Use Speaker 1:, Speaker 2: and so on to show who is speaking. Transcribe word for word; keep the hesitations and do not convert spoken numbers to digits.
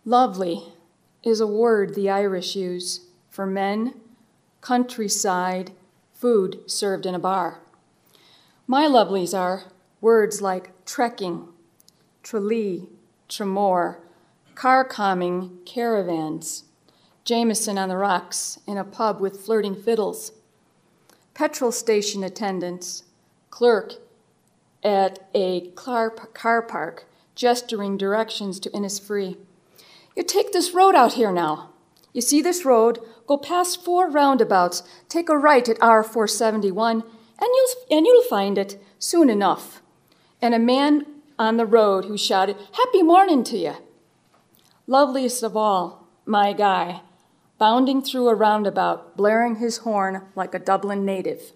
Speaker 1: Lovely is a word the Irish use for men, countryside, food served in a bar. My lovelies are words like trekking, Tralee, Tremor, car calming, caravans, Jameson on the rocks in a pub with flirting fiddles, petrol station attendants, clerk at a car park gesturing directions to Innisfree. You take this road out here now. You see this road, go past four roundabouts, take a right at R four seventy-one, and you'll, and you'll find it soon enough. And a man on the road who shouted, "Happy morning to you." Loveliest of all, my guy, bounding through a roundabout, blaring his horn like a Dublin native.